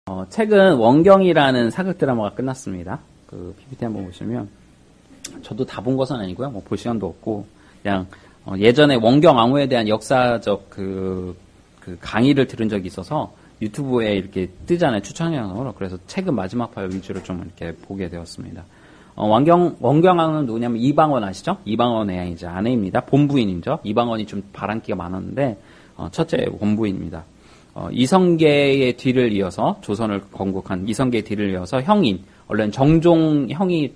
최근 원경이라는 사극 드라마가 끝났습니다. 그 PPT 한번 보시면 저도 다 본 것은 아니고요. 뭐 볼 시간도 없고 그냥 예전에 원경 앙호에 대한 역사적 그 강의를 들은 적이 있어서 유튜브에 이렇게 뜨잖아요. 추천 영상으로. 그래서 최근 마지막 판 위주로 좀 이렇게 보게 되었습니다. 원경 앙호는 누구냐면 이방원 아시죠? 이방원의 이제 아내입니다. 본부인이죠. 이방원이 좀 바람기가 많았는데 첫째 본부인입니다. 이성계의 뒤를 이어서 조선을 건국한 이성계의 뒤를 이어서 형인 원래는 정종 형이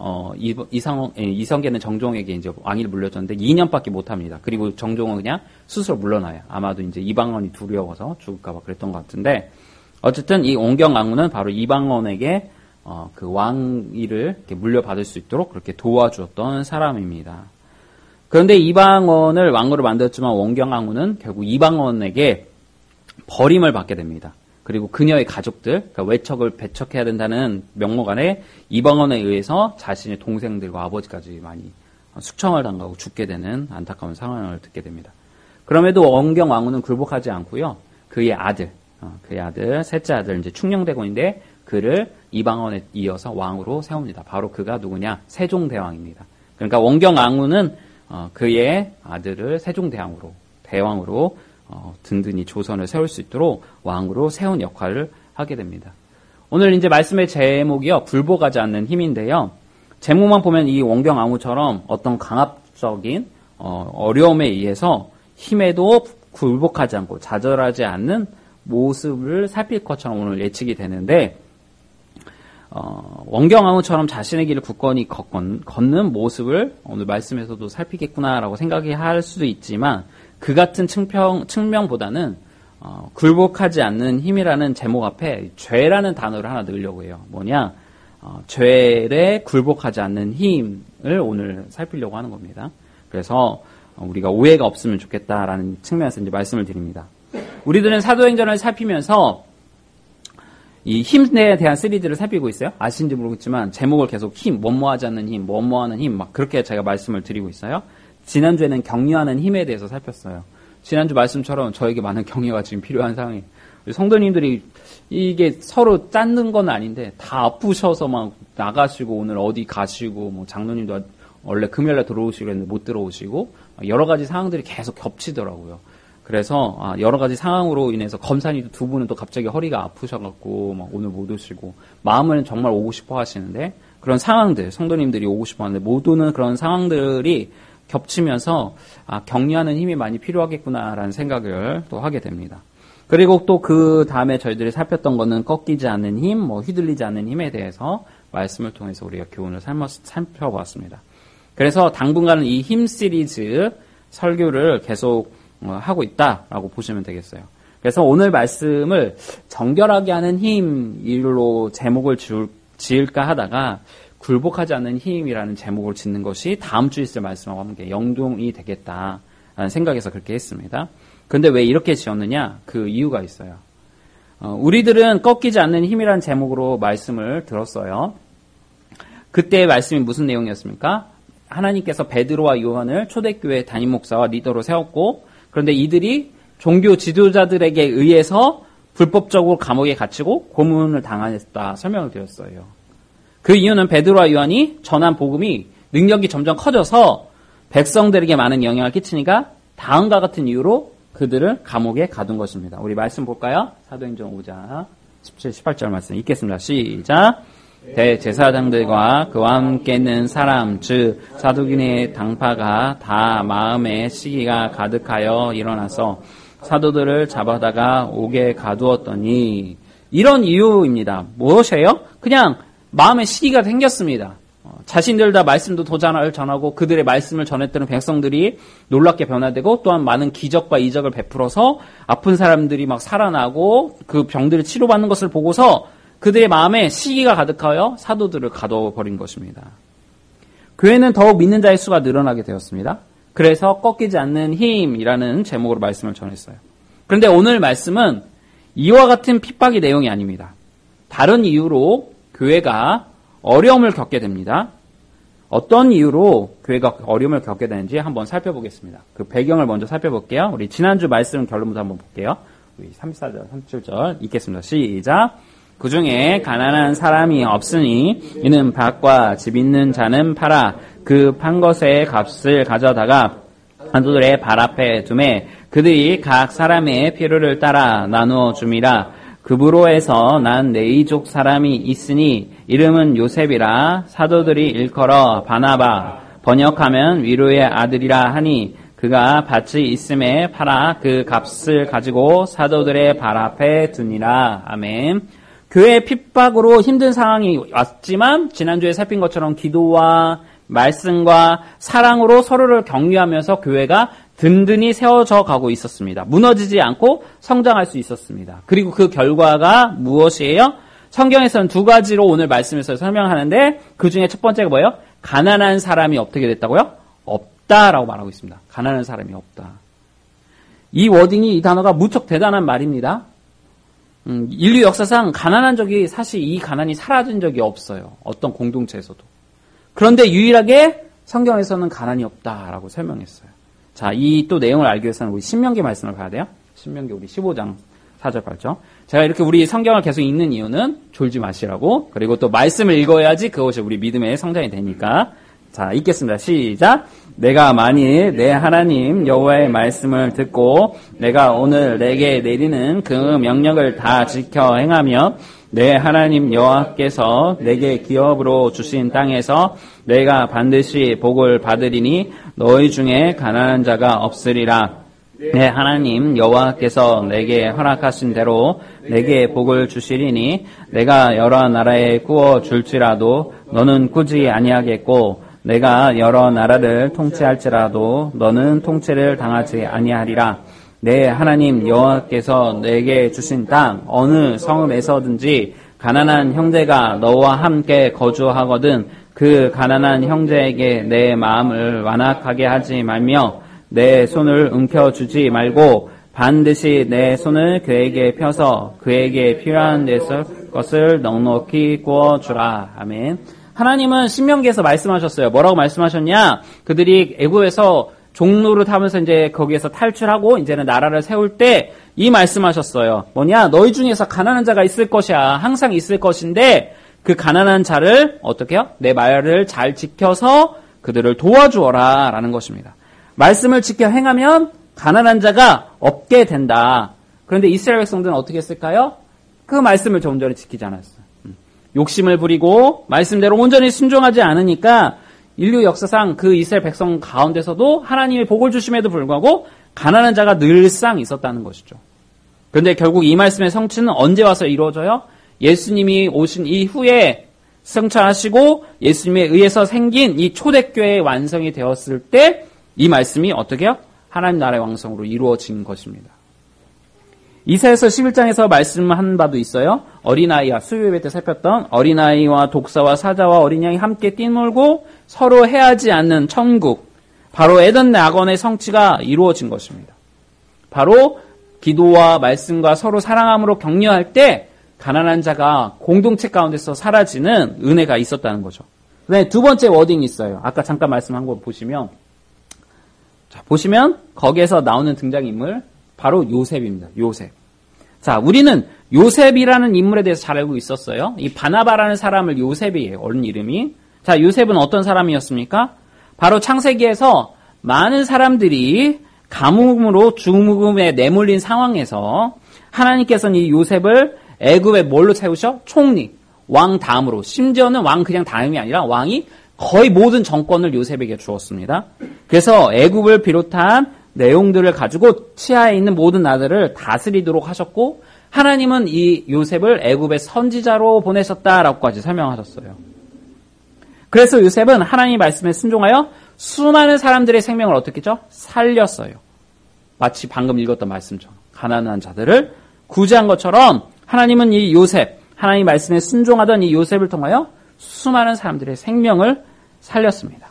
이성계는 정종에게 이제 왕위를 물려줬는데 2년밖에 못합니다. 그리고 정종은 그냥 스스로 물러나요. 아마도 이제 이방원이 두려워서 죽을까봐 그랬던 것 같은데 어쨌든 이 원경앙후는 바로 이방원에게 그 왕위를 이렇게 물려받을 수 있도록 그렇게 도와주었던 사람입니다. 그런데 이방원을 왕으로 만들었지만 원경앙후는 결국 이방원에게 버림을 받게 됩니다. 그리고 그녀의 가족들, 그러니까 외척을 배척해야 된다는 명목 아래 이방원에 의해서 자신의 동생들과 아버지까지 많이 숙청을 당하고 죽게 되는 안타까운 상황을 듣게 됩니다. 그럼에도 원경왕후는 굴복하지 않고요. 그의 아들, 셋째 아들 이제 충녕대군인데 그를 이방원에 이어서 왕으로 세웁니다. 바로 그가 누구냐? 세종대왕입니다. 그러니까 원경왕후는 그의 아들을 대왕으로 든든히 조선을 세울 수 있도록 왕으로 세운 역할을 하게 됩니다. 오늘 이제 말씀의 제목이요. 굴복하지 않는 힘인데요. 제목만 보면 이 원경왕후처럼 어떤 강압적인 어려움에 의해서 힘에도 굴복하지 않고 좌절하지 않는 모습을 살필 것처럼 오늘 예측이 되는데 원경왕후처럼 자신의 길을 굳건히 걷는 모습을 오늘 말씀에서도 살피겠구나라고 생각이 할 수도 있지만 그 같은 측면보다는 굴복하지 않는 힘이라는 제목 앞에 죄라는 단어를 하나 넣으려고 해요. 뭐냐? 죄에 굴복하지 않는 힘을 오늘 살피려고 하는 겁니다. 그래서 우리가 오해가 없으면 좋겠다라는 측면에서 이제 말씀을 드립니다. 우리들은 사도행전을 살피면서 이 힘에 대한 시리즈를 살피고 있어요. 아시는지 모르겠지만 제목을 계속 힘, 뭐뭐하지 않는 힘, 뭐뭐하는 힘 막 그렇게 제가 말씀을 드리고 있어요. 지난주에는 격려하는 힘에 대해서 살폈어요. 지난주 말씀처럼 저에게 많은 격려가 지금 필요한 상황이에요. 성도님들이 이게 서로 짠는 건 아닌데 다 아프셔서 막 나가시고 오늘 어디 가시고 뭐 장로님도 원래 금요일에 들어오시고 했는데 못 들어오시고 여러 가지 상황들이 계속 겹치더라고요. 그래서 여러 가지 상황으로 인해서 검사님도 두 분은 또 갑자기 허리가 아프셔갖고 막 오늘 못 오시고 마음은 정말 오고 싶어 하시는데 그런 상황들 성도님들이 오고 싶어 하는데 못 오는 그런 상황들이 겹치면서 격려하는 힘이 많이 필요하겠구나라는 생각을 또 하게 됩니다. 그리고 또 그 다음에 저희들이 살폈던 거는 꺾이지 않는 힘, 휘둘리지 않는 힘에 대해서 말씀을 통해서 우리가 교훈을 살펴보았습니다. 그래서 당분간은 이 힘 시리즈 설교를 계속 하고 있다라고 보시면 되겠어요. 그래서 오늘 말씀을 정결하게 하는 힘 일로 제목을 지을까 하다가 굴복하지 않는 힘이라는 제목을 짓는 것이 다음 주에 있을 말씀하고 함께 연동이 되겠다라는 생각에서 그렇게 했습니다. 그런데 왜 이렇게 지었느냐? 그 이유가 있어요. 우리들은 꺾이지 않는 힘이라는 제목으로 말씀을 들었어요. 그때의 말씀이 무슨 내용이었습니까? 하나님께서 베드로와 요한을 초대교회 담임 목사와 리더로 세웠고 그런데 이들이 종교 지도자들에게 의해서 불법적으로 감옥에 갇히고 고문을 당했다 설명을 드렸어요. 그 이유는 베드로와 요한이 전한 복음이 능력이 점점 커져서 백성들에게 많은 영향을 끼치니까 다음과 같은 이유로 그들을 감옥에 가둔 것입니다. 우리 말씀 볼까요? 사도행전 5장 17, 18절 말씀 읽겠습니다. 시작! 대제사장들과 그와 함께 있는 사람 즉 사두개인의 당파가 다 마음에 시기가 가득하여 일어나서 사도들을 잡아다가 옥에 가두었더니 이런 이유입니다. 무엇이에요? 그냥 마음에 시기가 생겼습니다. 자신들 다 말씀도 도전을 전하고 그들의 말씀을 전했던 백성들이 놀랍게 변화되고 또한 많은 기적과 이적을 베풀어서 아픈 사람들이 막 살아나고 그 병들을 치료받는 것을 보고서 그들의 마음에 시기가 가득하여 사도들을 가둬버린 것입니다. 교회는 더욱 믿는 자의 수가 늘어나게 되었습니다. 그래서 꺾이지 않는 힘이라는 제목으로 말씀을 전했어요. 그런데 오늘 말씀은 이와 같은 핍박의 내용이 아닙니다. 다른 이유로 교회가 어려움을 겪게 됩니다. 어떤 이유로 교회가 어려움을 겪게 되는지 한번 살펴보겠습니다. 그 배경을 먼저 살펴볼게요. 우리 지난주 말씀 결론부터 한번 볼게요. 우리 34절, 37절 읽겠습니다. 시작! 그 중에 가난한 사람이 없으니 이는 밭과 집 있는 자는 팔아 그 판 것의 값을 가져다가 사도들의 발 앞에 두매 그들이 각 사람의 필요를 따라 나누어 줌이라. 그브로에서 난 네이족 사람이 있으니 이름은 요셉이라. 사도들이 일컬어 바나바 번역하면 위로의 아들이라 하니 그가 밭이 있음에 팔아 그 값을 가지고 사도들의 발 앞에 두니라. 아멘. 교회 핍박으로 힘든 상황이 왔지만 지난주에 살핀 것처럼 기도와 말씀과 사랑으로 서로를 격려하면서 교회가 든든히 세워져 가고 있었습니다. 무너지지 않고 성장할 수 있었습니다. 그리고 그 결과가 무엇이에요? 성경에서는 두 가지로 오늘 말씀에서 설명하는데 그 중에 첫 번째가 뭐예요? 가난한 사람이 어떻게 됐다고요? 없다라고 말하고 있습니다. 가난한 사람이 없다. 이 워딩이, 이 단어가 무척 대단한 말입니다. 인류 역사상 가난한 적이, 사실 이 가난이 사라진 적이 없어요. 어떤 공동체에서도. 그런데 유일하게 성경에서는 가난이 없다라고 설명했어요. 자, 이 또 내용을 알기 위해서는 우리 신명기 말씀을 봐야 돼요. 신명기 우리 15장 4절 8절. 제가 이렇게 우리 성경을 계속 읽는 이유는 졸지 마시라고, 그리고 또 말씀을 읽어야지 그것이 우리 믿음의 성장이 되니까. 자, 읽겠습니다. 시작. 내가 만일 내 하나님 여호와의 말씀을 듣고 내가 오늘 내게 내리는 그 명령을 다 지켜 행하며 내 하나님 여호와께서 내게 기업으로 주신 땅에서 내가 반드시 복을 받으리니 너희 중에 가난한 자가 없으리라. 내 하나님 여호와께서 내게 허락하신 대로 내게 복을 주시리니 내가 여러 나라에 구워 줄지라도 너는 꾸지 아니하겠고 내가 여러 나라를 통치할지라도 너는 통치를 당하지 아니하리라. 내 하나님 여호와께서 내게 주신 땅 어느 성읍에서든지 가난한 형제가 너와 함께 거주하거든 그 가난한 형제에게 내 마음을 완악하게 하지 말며 내 손을 움켜주지 말고 반드시 내 손을 그에게 펴서 그에게 필요한 것을 넉넉히 구워주라. 아멘. 하나님은 신명기에서 말씀하셨어요. 뭐라고 말씀하셨냐? 그들이 애굽에서 종로를 타면서 이제 거기에서 탈출하고 이제는 나라를 세울 때 이 말씀하셨어요. 뭐냐? 너희 중에서 가난한 자가 있을 것이야. 항상 있을 것인데 그 가난한 자를 어떻게 해요? 내 말을 잘 지켜서 그들을 도와주어라 라는 것입니다. 말씀을 지켜 행하면 가난한 자가 없게 된다. 그런데 이스라엘 백성들은 어떻게 했을까요? 그 말씀을 좀 온전히 지키지 않았어요. 욕심을 부리고 말씀대로 온전히 순종하지 않으니까 인류 역사상 그 이스라엘 백성 가운데서도 하나님의 복을 주심에도 불구하고 가난한 자가 늘상 있었다는 것이죠. 그런데 결국 이 말씀의 성취는 언제 와서 이루어져요? 예수님이 오신 이후에 성취하시고 예수님에 의해서 생긴 이 초대교회의 완성이 되었을 때 이 말씀이 어떻게 해요? 하나님 나라의 왕성으로 이루어진 것입니다. 이사야서 11장에서 말씀한 바도 있어요. 어린아이와 수요예배 때 살폈던 어린아이와 독사와 사자와 어린 양이 함께 뛰놀고 서로 해하지 않는 천국, 바로 에덴 낙원의 성취가 이루어진 것입니다. 바로 기도와 말씀과 서로 사랑함으로 격려할 때 가난한 자가 공동체 가운데서 사라지는 은혜가 있었다는 거죠. 그다음에 두 번째 워딩이 있어요. 아까 잠깐 말씀한 거 보시면, 자, 보시면 거기에서 나오는 등장인물 바로 요셉입니다. 요셉. 자, 우리는 요셉이라는 인물에 대해서 잘 알고 있었어요. 이 바나바라는 사람을 요셉이에요. 어른 이름이. 자, 요셉은 어떤 사람이었습니까? 바로 창세기에서 많은 사람들이 가뭄으로 죽음에 내몰린 상황에서 하나님께서는 이 요셉을 애굽에 뭘로 채우셔? 총리, 왕 다음으로. 심지어는 왕 그냥 다음이 아니라 왕이 거의 모든 정권을 요셉에게 주었습니다. 그래서 애굽을 비롯한 내용들을 가지고 치하에 있는 모든 나라들을 다스리도록 하셨고 하나님은 이 요셉을 애굽의 선지자로 보내셨다라고까지 설명하셨어요. 그래서 요셉은 하나님의 말씀에 순종하여 수많은 사람들의 생명을 어떻게 했죠? 살렸어요. 마치 방금 읽었던 말씀처럼 가난한 자들을 구제한 것처럼 하나님은 이 요셉, 하나님의 말씀에 순종하던 이 요셉을 통하여 수많은 사람들의 생명을 살렸습니다.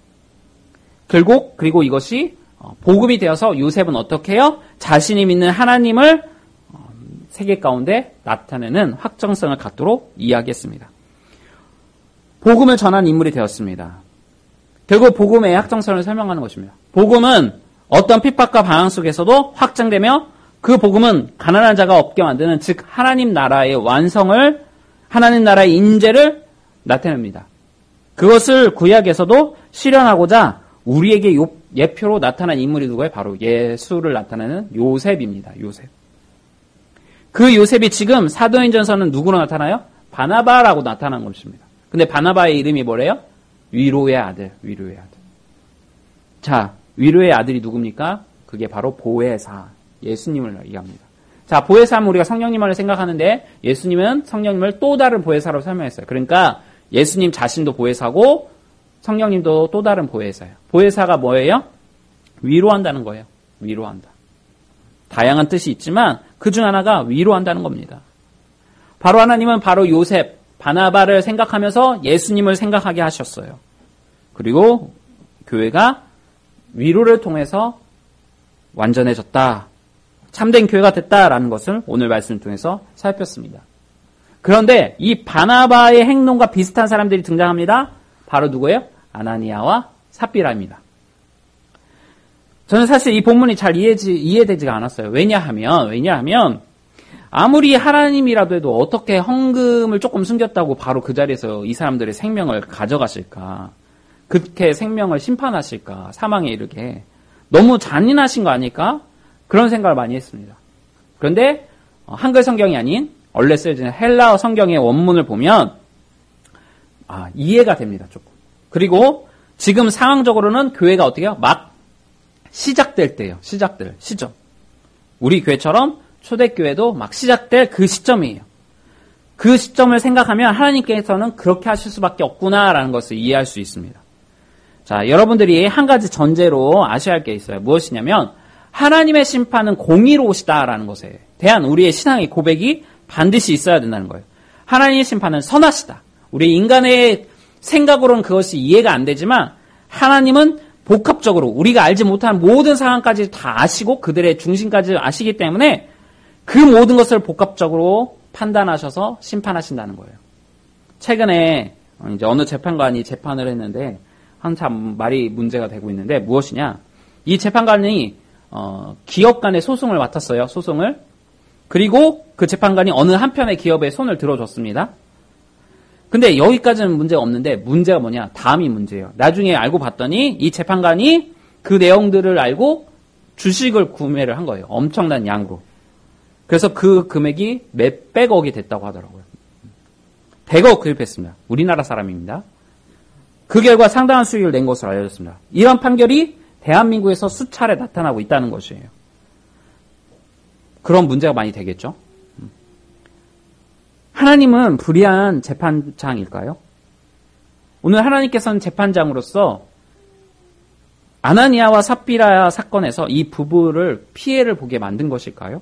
결국 그리고 이것이 복음이 되어서 요셉은 어떻게 해요? 자신이 믿는 하나님을 세계 가운데 나타내는 확정성을 갖도록 이야기했습니다. 복음을 전한 인물이 되었습니다. 결국 복음의 확정성을 설명하는 것입니다. 복음은 어떤 핍박과 방황 속에서도 확장되며 그 복음은 가난한 자가 없게 만드는, 즉 하나님 나라의 완성을, 하나님 나라의 인재를 나타냅니다. 그것을 구약에서도 실현하고자 우리에게 예표로 나타난 인물이 누구예요? 바로 예수를 나타내는 요셉입니다. 요셉. 그 요셉이 지금 사도행전서는 누구로 나타나요? 바나바라고 나타난 것입니다. 근데 바나바의 이름이 뭐래요? 위로의 아들, 위로의 아들. 자, 위로의 아들이 누굽니까? 그게 바로 보혜사, 예수님을 얘기합니다. 자, 보혜사는 우리가 성령님을 생각하는데 예수님은 성령님을 또 다른 보혜사로 설명했어요. 그러니까 예수님 자신도 보혜사고 성령님도 또 다른 보혜사예요. 보혜사가 뭐예요? 위로한다는 거예요. 위로한다. 다양한 뜻이 있지만 그중 하나가 위로한다는 겁니다. 바로 하나님은 바로 요셉, 바나바를 생각하면서 예수님을 생각하게 하셨어요. 그리고 교회가 위로를 통해서 완전해졌다. 참된 교회가 됐다라는 것을 오늘 말씀을 통해서 살폈습니다. 그런데 이 바나바의 행동과 비슷한 사람들이 등장합니다. 바로 누구예요? 아나니아와 삽비라입니다. 저는 사실 이 본문이 잘 이해되지가 않았어요. 왜냐하면 아무리 하나님이라도 해도 어떻게 헌금을 조금 숨겼다고 바로 그 자리에서 이 사람들의 생명을 가져가실까? 그렇게 생명을 심판하실까? 사망에 이르게. 너무 잔인하신 거 아닐까? 그런 생각을 많이 했습니다. 그런데 한글 성경이 아닌 원래 쓰여진 헬라어 성경의 원문을 보면 이해가 됩니다. 조금. 그리고 지금 상황적으로는 교회가 어떻게 해요? 막 시작될 때예요. 시점. 우리 교회처럼 초대교회도 막 시작될 그 시점이에요. 그 시점을 생각하면 하나님께서는 그렇게 하실 수밖에 없구나라는 것을 이해할 수 있습니다. 자, 여러분들이 한 가지 전제로 아셔야 할 게 있어요. 무엇이냐면 하나님의 심판은 공의로우시다라는 것에 대한 우리의 신앙의 고백이 반드시 있어야 된다는 거예요. 하나님의 심판은 선하시다. 우리 인간의 생각으로는 그것이 이해가 안 되지만 하나님은 복합적으로 우리가 알지 못하는 모든 상황까지 다 아시고 그들의 중심까지 아시기 때문에 그 모든 것을 복합적으로 판단하셔서 심판하신다는 거예요. 최근에 이제 어느 재판관이 재판을 했는데 한참 말이 문제가 되고 있는데 무엇이냐? 이 재판관이 기업 간의 소송을 맡았어요. 소송을. 그리고 그 재판관이 어느 한편의 기업에 손을 들어줬습니다. 근데 여기까지는 문제가 없는데 문제가 뭐냐? 다음이 문제예요. 나중에 알고 봤더니 이 재판관이 그 내용들을 알고 주식을 구매를 한 거예요. 엄청난 양으로. 그래서 그 금액이 몇백억이 됐다고 하더라고요. 100억 구입했습니다. 우리나라 사람입니다. 그 결과 상당한 수익을 낸 것으로 알려졌습니다. 이런 판결이 대한민국에서 수차례 나타나고 있다는 것이에요. 그런 문제가 많이 되겠죠. 하나님은 불의한 재판장일까요? 오늘 하나님께서는 재판장으로서 아나니아와 삽비라 사건에서 이 부부를 피해를 보게 만든 것일까요?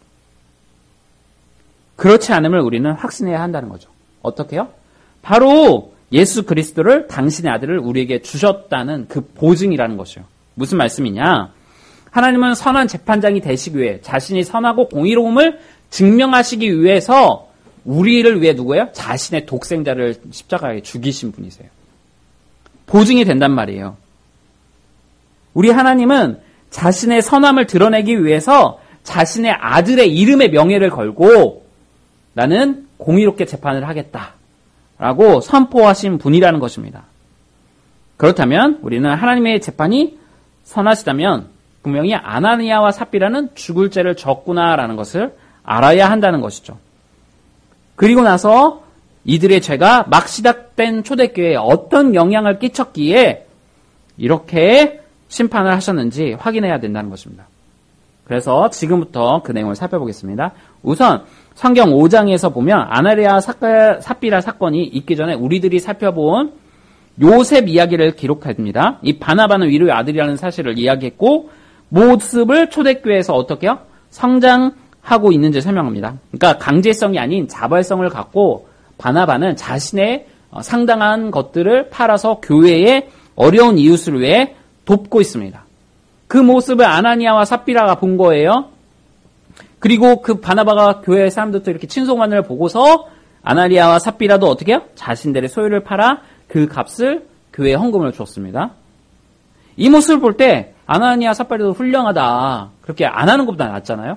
그렇지 않음을 우리는 확신해야 한다는 거죠. 어떻게요? 바로 예수 그리스도를 당신의 아들을 우리에게 주셨다는 그 보증이라는 것이요. 무슨 말씀이냐? 하나님은 선한 재판장이 되시기 위해 자신이 선하고 공의로움을 증명하시기 위해서 우리를 위해 누구예요? 자신의 독생자를 십자가에 죽이신 분이세요. 보증이 된단 말이에요. 우리 하나님은 자신의 선함을 드러내기 위해서 자신의 아들의 이름의 명예를 걸고 나는 공의롭게 재판을 하겠다라고 선포하신 분이라는 것입니다. 그렇다면 우리는 하나님의 재판이 선하시다면 분명히 아나니아와 삽비라는 죽을 죄를 졌구나라는 것을 알아야 한다는 것이죠. 그리고 나서 이들의 죄가 막 시작된 초대교회에 어떤 영향을 끼쳤기에 이렇게 심판을 하셨는지 확인해야 된다는 것입니다. 그래서 지금부터 그 내용을 살펴보겠습니다. 우선 성경 5장에서 보면 아나니아와 삽비라 사건이 있기 전에 우리들이 살펴본 요셉 이야기를 기록합니다. 이 바나바는 위로의 아들이라는 사실을 이야기했고 모습을 초대교회에서 어떻게 해요? 성장하고 있는지 설명합니다. 그러니까 강제성이 아닌 자발성을 갖고 바나바는 자신의 상당한 것들을 팔아서 교회의 어려운 이웃을 위해 돕고 있습니다. 그 모습을 아나니아와 삽비라가 본 거예요. 그리고 그 바나바가 교회 사람들도 이렇게 친송하는 보고서 아나니아와 삽비라도 어떻게 해요? 자신들의 소유를 팔아 그 값을 교회에 헌금을 줬습니다. 이 모습을 볼 때 아나니아 삽비라도 훌륭하다. 그렇게 안 하는 것보다 낫잖아요.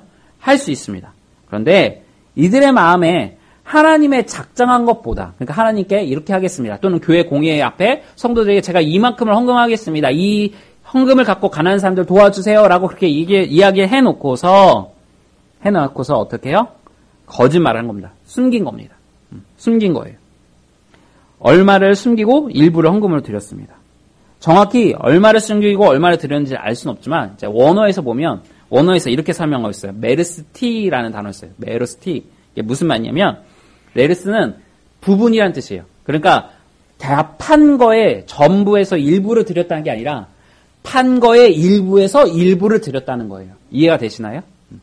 할 수 있습니다. 그런데 이들의 마음에 하나님의 작정한 것보다, 그러니까 하나님께 이렇게 하겠습니다. 또는 교회 공예 앞에 성도들에게 제가 이만큼을 헌금하겠습니다. 이 헌금을 갖고 가난한 사람들 도와주세요라고 그렇게 이야기를 해놓고서 어떻게 해요? 거짓말을 한 겁니다. 숨긴 겁니다. 숨긴 거예요. 얼마를 숨기고 일부를 헌금으로 드렸습니다. 정확히 얼마를 숨기고 얼마를 드렸는지 알 수는 없지만 원어에서 보면 원어에서 이렇게 설명하고 있어요. 메르스티라는 단어가 있어요. 메르스티. 이게 무슨 말이냐면 메르스는 부분이란 뜻이에요. 그러니까 다 판 거에 전부에서 일부를 드렸다는 게 아니라 판 거에 일부에서 일부를 드렸다는 거예요. 이해가 되시나요?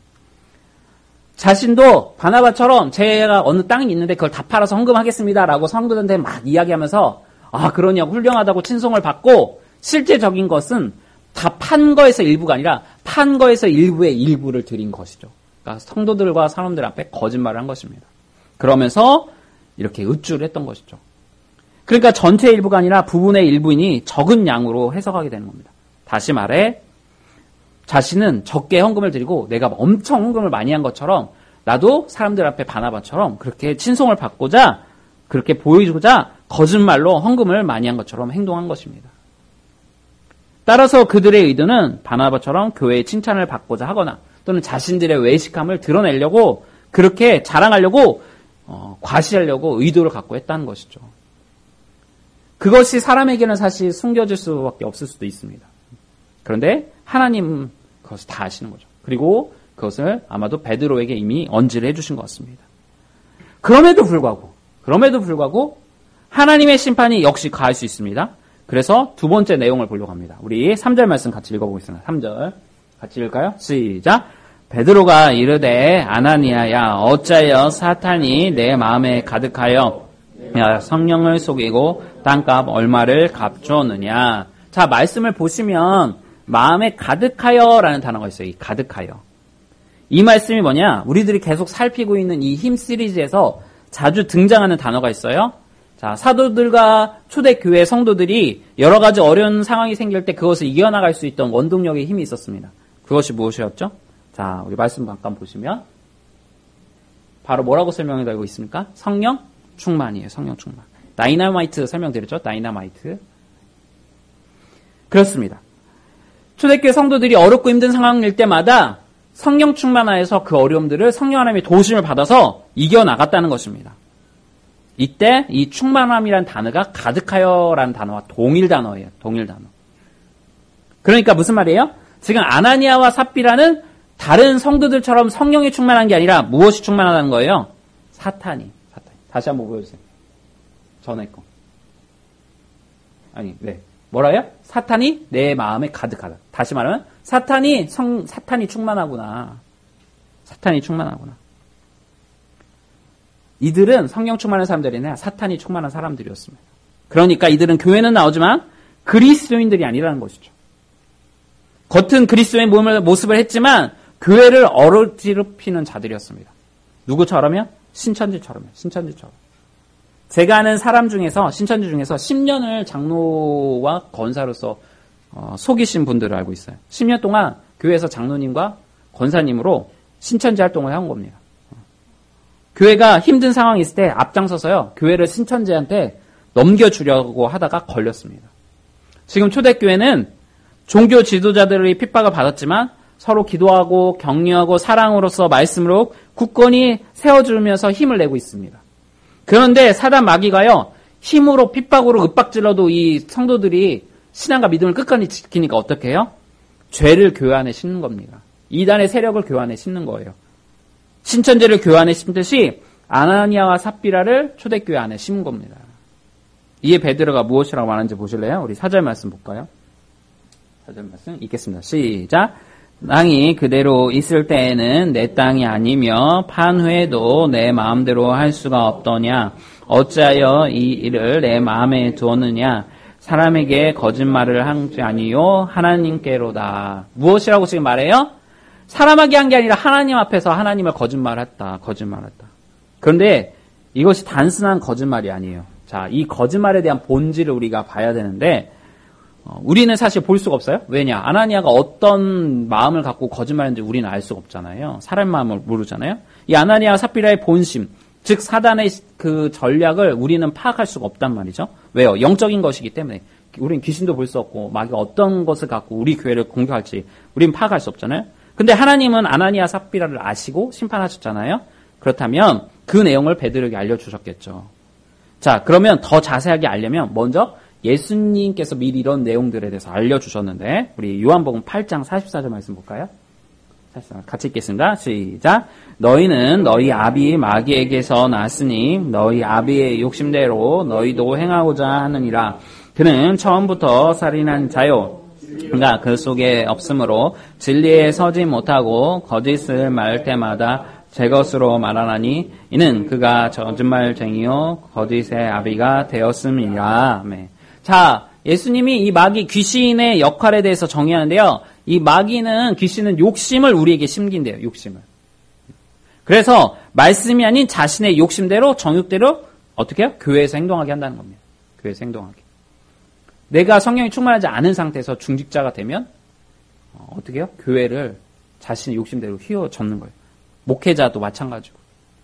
자신도 바나바처럼 제가 어느 땅이 있는데 그걸 다 팔아서 헌금하겠습니다라고 성도들한테 막 이야기하면서 아 그러냐고 훌륭하다고 칭송을 받고 실제적인 것은 다 판 거에서 일부가 아니라 판 거에서 일부의 일부를 드린 것이죠. 그러니까 성도들과 사람들 앞에 거짓말을 한 것입니다. 그러면서 이렇게 의주를 했던 것이죠. 그러니까 전체의 일부가 아니라 부분의 일부이니 적은 양으로 해석하게 되는 겁니다. 다시 말해 자신은 적게 헌금을 드리고 내가 엄청 헌금을 많이 한 것처럼 나도 사람들 앞에 바나바처럼 그렇게 친송을 받고자 그렇게 보여주고자 거짓말로 헌금을 많이 한 것처럼 행동한 것입니다. 따라서 그들의 의도는 바나바처럼 교회의 칭찬을 받고자 하거나 또는 자신들의 외식함을 드러내려고 그렇게 자랑하려고 과시하려고 의도를 갖고 했다는 것이죠. 그것이 사람에게는 사실 숨겨질 수밖에 없을 수도 있습니다. 그런데 하나님 그것을 다 아시는 거죠. 그리고 그것을 아마도 베드로에게 이미 언지를 해주신 것 같습니다. 그럼에도 불구하고 하나님의 심판이 역시 가할 수 있습니다. 그래서 두 번째 내용을 보려고 합니다. 우리 3절 말씀 같이 읽어보겠습니다. 3절 같이 읽을까요? 시작. 베드로가 이르되 아나니아야 어찌하여 사탄이 내 마음에 가득하여 성령을 속이고 땅값 얼마를 갚주었느냐. 자, 말씀을 보시면 마음에 가득하여라는 단어가 있어요. 이 가득하여. 이 말씀이 뭐냐? 우리들이 계속 살피고 있는 이 힘 시리즈에서 자주 등장하는 단어가 있어요. 자, 사도들과 초대교회 성도들이 여러 가지 어려운 상황이 생길 때 그것을 이겨나갈 수 있던 원동력의 힘이 있었습니다. 그것이 무엇이었죠? 자, 우리 말씀 잠깐 보시면 바로 뭐라고 설명해 달고 있습니까? 성령 충만이에요. 성령 충만. 다이나마이트 설명드렸죠? 다이나마이트. 그렇습니다. 초대교회 성도들이 어렵고 힘든 상황일 때마다 성령 충만하여서 그 어려움들을 성령 하나님의 도우심을 받아서 이겨나갔다는 것입니다. 이때 이 충만함이라는 단어가 가득하여라는 단어와 동일 단어예요. 동일 단어. 그러니까 무슨 말이에요? 지금 아나니아와 삽비라는 다른 성도들처럼 성령이 충만한 게 아니라 무엇이 충만하다는 거예요? 사탄이. 다시 한번 보여주세요. 전에 거. 아니, 네. 뭐라요? 사탄이 내 마음에 가득하다. 다시 말하면 사탄이 충만하구나. 사탄이 충만하구나. 이들은 성령 충만한 사람들이 아니라 사탄이 충만한 사람들이었습니다. 그러니까 이들은 교회는 나오지만 그리스도인들이 아니라는 것이죠. 겉은 그리스도의 모습을 했지만 교회를 어지럽히는 자들이었습니다. 누구처럼요? 신천지처럼요. 제가 아는 사람 중에서 신천지 중에서 10년을 장로와 권사로서 속이신 분들을 알고 있어요. 10년 동안 교회에서 장로님과 권사님으로 신천지 활동을 해온 겁니다. 교회가 힘든 상황이 있을 때 앞장서서요. 교회를 신천지한테 넘겨주려고 하다가 걸렸습니다. 지금 초대교회는 종교 지도자들의 핍박을 받았지만 서로 기도하고 격려하고 사랑으로서 말씀으로 굳건히 세워주면서 힘을 내고 있습니다. 그런데 사단 마귀가요. 힘으로 핍박으로 윽박질러도 이 성도들이 신앙과 믿음을 끝까지 지키니까 어떻게 해요? 죄를 교회 안에 심는 겁니다. 이단의 세력을 교회 안에 심는 거예요. 신천지를 교회 안에 심듯이 아나니아와 삽비라를 초대교회 안에 심은 겁니다. 이에 베드로가 무엇이라고 말하는지 보실래요? 우리 4절 말씀 볼까요? 4절 말씀 읽겠습니다. 시작. 땅이 그대로 있을 때에는 내 땅이 아니며 판 후에도 내 마음대로 할 수가 없더냐. 어찌하여 이 일을 내 마음에 두었느냐. 사람에게 거짓말을 한 게 아니요 하나님께로다. 무엇이라고 지금 말해요? 사람에게 한 게 아니라 하나님 앞에서 하나님을 거짓말했다. 그런데 이것이 단순한 거짓말이 아니에요. 자, 이 거짓말에 대한 본질을 우리가 봐야 되는데 우리는 사실 볼 수가 없어요. 왜냐? 아나니아가 어떤 마음을 갖고 거짓말했는지 우리는 알 수가 없잖아요. 사람 마음을 모르잖아요. 이 아나니아와 삽비라의 본심, 즉 사단의 그 전략을 우리는 파악할 수가 없단 말이죠. 왜요? 영적인 것이기 때문에. 우리는 귀신도 볼 수 없고 마귀가 어떤 것을 갖고 우리 교회를 공격할지 우리는 파악할 수 없잖아요. 근데 하나님은 아나니아 삽비라를 아시고 심판하셨잖아요. 그렇다면 그 내용을 베드로에게 알려주셨겠죠. 자, 그러면 더 자세하게 알려면 먼저 예수님께서 미리 이런 내용들에 대해서 알려주셨는데 우리 요한복음 8장 44절 말씀 볼까요? 같이 읽겠습니다. 시작. 너희는 너희 아비 마귀에게서 났으니 너희 아비의 욕심대로 너희도 행하고자 하느니라. 그는 처음부터 살인한 자요. 그가 그 속에 없으므로 진리에 서지 못하고 거짓을 말할 때마다 제 것으로 말하나니 이는 그가 거짓말쟁이요 거짓의 아비가 되었음이라. 네. 자, 예수님이 이 마귀 귀신의 역할에 대해서 정의하는데요. 이 마귀는 귀신은 욕심을 우리에게 심긴대요. 욕심을. 그래서 말씀이 아닌 자신의 욕심대로 정욕대로 어떻게 해요? 교회에서 행동하게 한다는 겁니다. 교회에서 행동하게. 내가 성령이 충만하지 않은 상태에서 중직자가 되면 어떻게 해요? 교회를 자신의 욕심대로 휘어젓는 거예요. 목회자도 마찬가지고.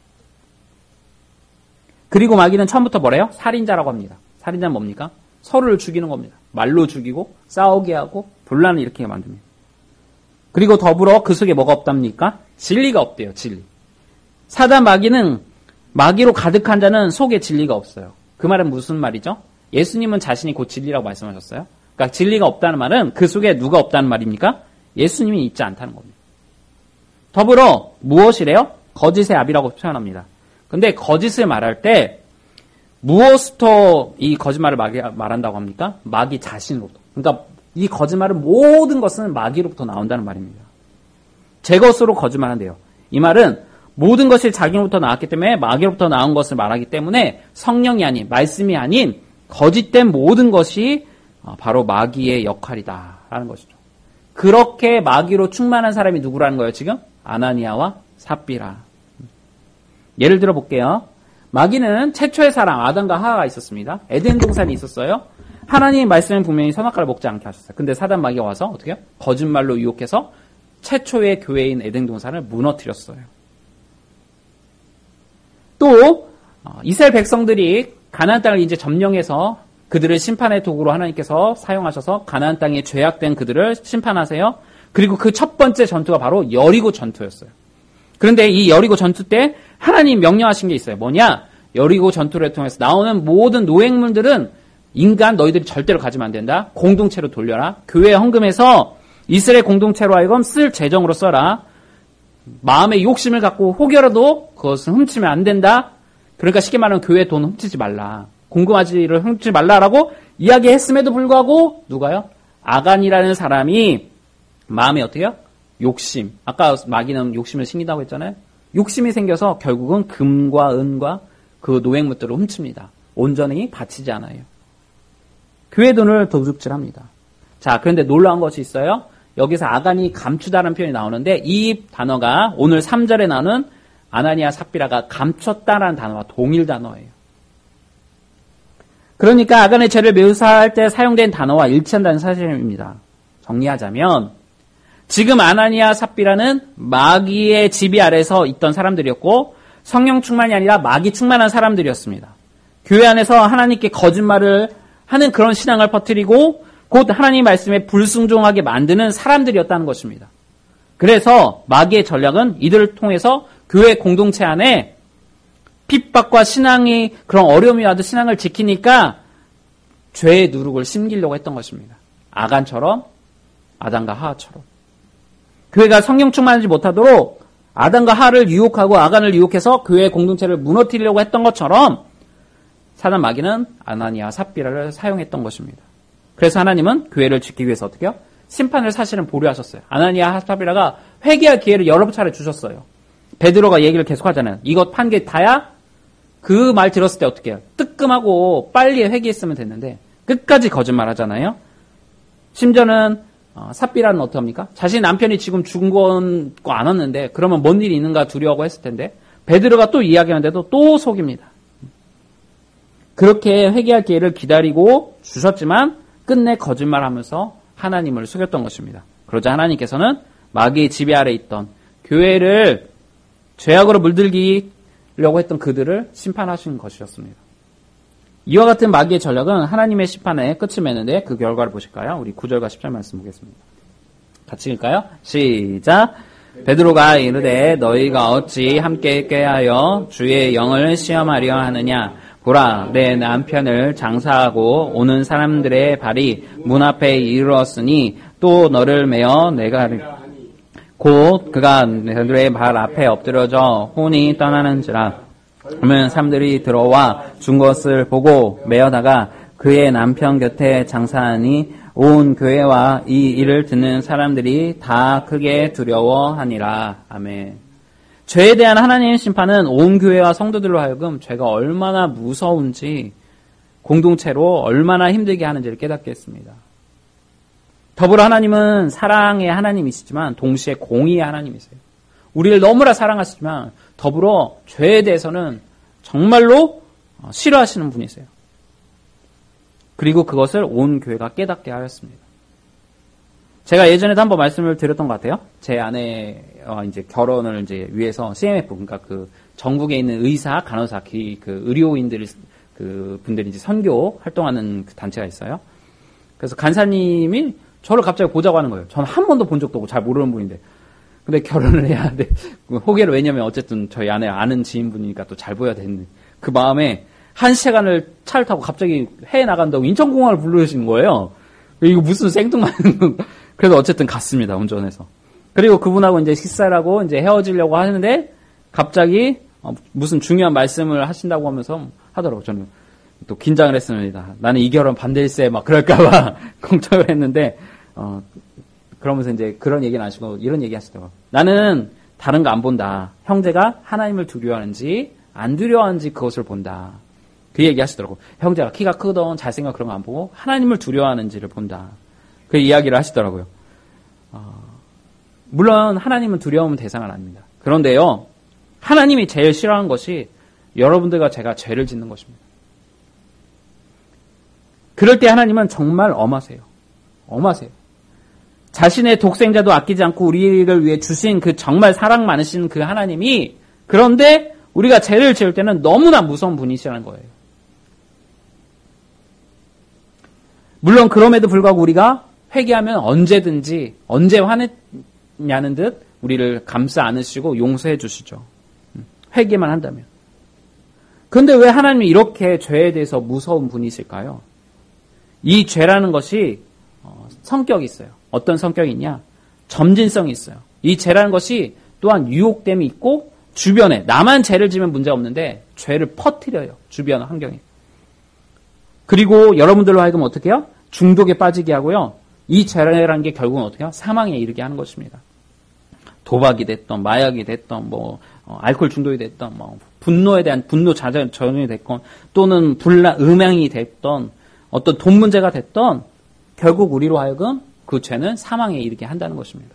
그리고 마귀는 처음부터 뭐래요? 살인자라고 합니다. 살인자는 뭡니까? 서로를 죽이는 겁니다. 말로 죽이고 싸우게 하고 분란을 일으키게 만듭니다. 그리고 더불어 그 속에 뭐가 없답니까? 진리가 없대요. 진리. 사단 마귀는 마귀로 가득한 자는 속에 진리가 없어요. 그 말은 무슨 말이죠? 예수님은 자신이 곧 진리라고 말씀하셨어요. 그러니까 진리가 없다는 말은 그 속에 누가 없다는 말입니까? 예수님이 있지 않다는 겁니다. 더불어 무엇이래요? 거짓의 아비라고 표현합니다. 근데 거짓을 말할 때 무엇부터 이 거짓말을 말한다고 합니까? 마귀 자신으로부터. 그러니까 이 거짓말은 모든 것은 마귀로부터 나온다는 말입니다. 제 것으로 거짓말한대요. 이 말은 모든 것이 자기로부터 나왔기 때문에 마귀로부터 나온 것을 말하기 때문에 성령이 아닌 말씀이 아닌 거짓된 모든 것이 바로 마귀의 역할이다라는 것이죠. 그렇게 마귀로 충만한 사람이 누구라는 거예요 지금? 아나니아와 삽비라. 예를 들어 볼게요. 마귀는 최초의 사람 아담과 하와가 있었습니다. 에덴 동산이 있었어요. 하나님의 말씀은 분명히 선악과를 먹지 않게 하셨어요. 근데 사단 마귀가 와서 어떻게 해요? 거짓말로 유혹해서 최초의 교회인 에덴 동산을 무너뜨렸어요. 또 이스라엘 백성들이 가나안 땅을 이제 점령해서 그들을 심판의 도구로 하나님께서 사용하셔서 가나안 땅에 죄악된 그들을 심판하세요. 그리고 그 첫 번째 전투가 바로 여리고 전투였어요. 그런데 이 여리고 전투 때 하나님 명령하신 게 있어요. 뭐냐? 여리고 전투를 통해서 나오는 모든 노획물들은 인간 너희들이 절대로 가지면 안 된다. 공동체로 돌려라. 교회에 헌금해서 이스라엘 공동체로 하여금 쓸 재정으로 써라. 마음의 욕심을 갖고 혹여라도 그것은 훔치면 안 된다. 그러니까 쉽게 말하면 교회 돈 훔치지 말라. 공금아지를 훔치지 말라라고 이야기했음에도 불구하고 누가요? 아간이라는 사람이 마음에 어떻게 해요? 욕심. 아까 마귀는 욕심을 심긴다고 했잖아요. 욕심이 생겨서 결국은 금과 은과 그 노획물들을 훔칩니다. 온전히 바치지 않아요. 교회 돈을 도둑질합니다. 자, 그런데 놀라운 것이 있어요. 여기서 아간이 감추다라는 표현이 나오는데 이 단어가 오늘 3절에 나오는 아나니아 삽비라가 감췄다라는 단어와 동일 단어예요. 그러니까 아간의 죄를 묘사할 때 사용된 단어와 일치한다는 사실입니다. 정리하자면 지금 아나니아 삽비라는 마귀의 지배 아래서 있던 사람들이었고 성령 충만이 아니라 마귀 충만한 사람들이었습니다. 교회 안에서 하나님께 거짓말을 하는 그런 신앙을 퍼뜨리고 곧 하나님 말씀에 불순종하게 만드는 사람들이었다는 것입니다. 그래서 마귀의 전략은 이들을 통해서 교회 공동체 안에 핍박과 신앙이 그런 어려움이 와도 신앙을 지키니까 죄의 누룩을 심기려고 했던 것입니다. 아간처럼 아담과 하와처럼. 교회가 성령 충만하지 못하도록 아담과 하와를 유혹하고 아간을 유혹해서 교회 공동체를 무너뜨리려고 했던 것처럼 사단 마귀는 아나니아 삽비라를 사용했던 것입니다. 그래서 하나님은 교회를 지키기 위해서 어떻게 해요? 심판을 사실은 보류하셨어요. 아나니아 삽비라가 회개할 기회를 여러 차례 주셨어요. 베드로가 얘기를 계속하잖아요. 이것 판게 다야? 그 말 들었을 때 어떻게 해요? 뜨끔하고 빨리 회개했으면 됐는데 끝까지 거짓말 하잖아요. 심지어는 삽비라는 어떻게 합니까? 자신 남편이 지금 죽은 거 안 왔는데 그러면 뭔 일이 있는가 두려워하고 했을 텐데 베드로가 또 이야기하는데도 또 속입니다. 그렇게 회개할 기회를 기다리고 주셨지만 끝내 거짓말하면서 하나님을 속였던 것입니다. 그러자 하나님께서는 마귀의 지배 아래 있던 교회를 죄악으로 물들이려고 했던 그들을 심판하신 것이었습니다. 이와 같은 마귀의 전략은 하나님의 심판에 끝을 맺는데 그 결과를 보실까요? 우리 9절과 10절 말씀 보겠습니다. 같이 읽을까요? 시작! 베드로가 이르되 너희가 어찌 함께 꾀하여 주의 영을 시험하려 하느냐? 보라, 내 남편을 장사하고 오는 사람들의 발이 문 앞에 이르렀으니 또 너를 메어 내가 곧 그가 그들의 발 앞에 엎드려져 혼이 떠나는지라. 그러면 사람들이 들어와 준 것을 보고 메어다가 그의 남편 곁에 장사하니 온 교회와 이 일을 듣는 사람들이 다 크게 두려워하니라. 아멘. 죄에 대한 하나님의 심판은 온 교회와 성도들로 하여금 죄가 얼마나 무서운지 공동체로 얼마나 힘들게 하는지를 깨닫게 했습니다. 더불어 하나님은 사랑의 하나님이시지만 동시에 공의의 하나님이세요. 우리를 너무나 사랑하시지만 더불어 죄에 대해서는 정말로 싫어하시는 분이세요. 그리고 그것을 온 교회가 깨닫게 하였습니다. 제가 예전에도 한번 말씀을 드렸던 것 같아요. 제 아내와 이제 결혼을 이제 위해서 CMF, 그러니까 그 전국에 있는 의사, 간호사, 그 의료인들, 그 분들이 이제 선교 활동하는 그 단체가 있어요. 그래서 간사님이 저를 갑자기 보자고 하는 거예요. 저는 한 번도 본 적도 없고 잘 모르는 분인데. 근데 결혼을 해야 돼. 호계를, 왜냐면 어쨌든 저희 아내 아는 지인분이니까 또 잘 보여야 되는 그 마음에 1시간을 차를 타고 갑자기 해외 나간다고 인천공항을 부르시는 거예요. 이거 무슨 생뚱맞는 거. 그래서 어쨌든 갔습니다, 운전해서. 그리고 그분하고 이제 식사를 하고 이제 헤어지려고 하는데 갑자기 무슨 중요한 말씀을 하신다고 하면서 하더라고요. 저는 또 긴장을 했습니다. 나는 이 결혼 반대일세 막 그럴까봐 걱정을 했는데, 그러면서 이제 그런 얘기는 안 하시고 이런 얘기 하시더라고요. 나는 다른 거 안 본다. 형제가 하나님을 두려워하는지 안 두려워하는지 그것을 본다. 그 얘기 하시더라고요. 형제가 키가 크던 잘생겨 그런 거 안 보고 하나님을 두려워하는지를 본다. 그 이야기를 하시더라고요. 물론 하나님은 두려움은 대상은 아닙니다. 그런데요, 하나님이 제일 싫어하는 것이 여러분들과 제가 죄를 짓는 것입니다. 그럴 때 하나님은 정말 엄하세요. 엄하세요. 자신의 독생자도 아끼지 않고 우리를 위해 주신 그 정말 사랑 많으신 그 하나님이, 그런데 우리가 죄를 지을 때는 너무나 무서운 분이시라는 거예요. 물론 그럼에도 불구하고 우리가 회개하면 언제든지 언제 화냈냐는 듯 우리를 감싸 안으시고 용서해 주시죠. 회개만 한다면. 그런데 왜 하나님이 이렇게 죄에 대해서 무서운 분이실까요? 이 죄라는 것이 성격이 있어요. 어떤 성격이 있냐? 점진성이 있어요. 이 죄라는 것이 또한 유혹됨이 있고 주변에 나만 죄를 지면 문제가 없는데 죄를 퍼뜨려요. 주변 환경에. 그리고 여러분들로 하여금 어떻게 해요? 중독에 빠지게 하고요. 이 죄라는 게 결국은 어떻게 해요? 사망에 이르게 하는 것입니다. 도박이 됐던, 마약이 됐던, 알코올 중독이 됐던, 분노에 대한 분노 전염이 됐건, 또는 음양이 됐던, 어떤 돈 문제가 됐던, 결국 우리로 하여금 그 죄는 사망에 이르게 한다는 것입니다.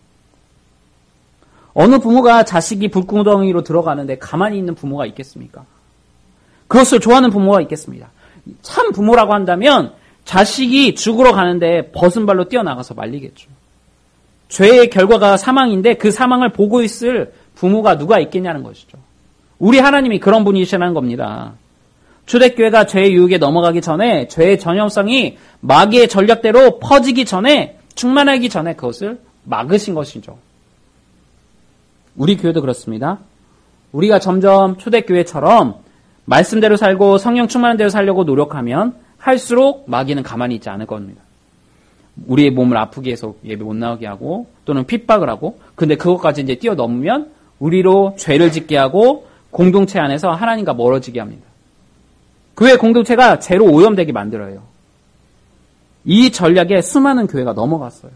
어느 부모가 자식이 불구덩이로 들어가는데 가만히 있는 부모가 있겠습니까? 그것을 좋아하는 부모가 있겠습니다. 참 부모라고 한다면 자식이 죽으러 가는데 벗은 발로 뛰어나가서 말리겠죠. 죄의 결과가 사망인데 그 사망을 보고 있을 부모가 누가 있겠냐는 것이죠. 우리 하나님이 그런 분이시라는 겁니다. 초대교회가 죄의 유혹에 넘어가기 전에 죄의 전염성이 마귀의 전략대로 퍼지기 전에, 충만하기 전에 그것을 막으신 것이죠. 우리 교회도 그렇습니다. 우리가 점점 초대교회처럼 말씀대로 살고 성령 충만한 대로 살려고 노력하면 할수록 마귀는 가만히 있지 않을 겁니다. 우리의 몸을 아프게 해서 예배 못 나오게 하고 또는 핍박을 하고, 근데 그것까지 이제 뛰어넘으면 우리로 죄를 짓게 하고 공동체 안에서 하나님과 멀어지게 합니다. 교회 공동체가 죄로 오염되게 만들어요. 이 전략에 수많은 교회가 넘어갔어요.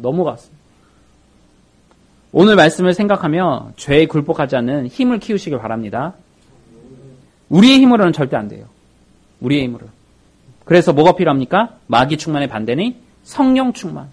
오늘 말씀을 생각하며 죄에 굴복하지 않는 힘을 키우시길 바랍니다. 우리의 힘으로는 절대 안 돼요. 우리의 힘으로. 그래서 뭐가 필요합니까? 마귀 충만의 반대는 성령 충만.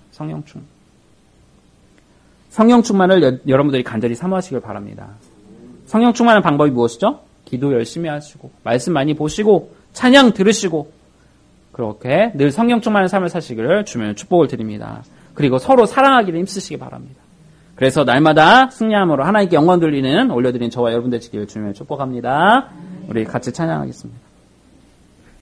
성령 충만을 여러분들이 간절히 사모하시길 바랍니다. 성령 충만의 방법이 무엇이죠? 기도 열심히 하시고, 말씀 많이 보시고, 찬양 들으시고, 그렇게 늘 성령 충만한 삶을 사시기를 주님의 축복을 드립니다. 그리고 서로 사랑하기를 힘쓰시기 바랍니다. 그래서 날마다 승리함으로 하나님께 영광 돌리는 올려드린 저와 여러분들 되시기를 주님의 축복합니다. 우리 같이 찬양하겠습니다.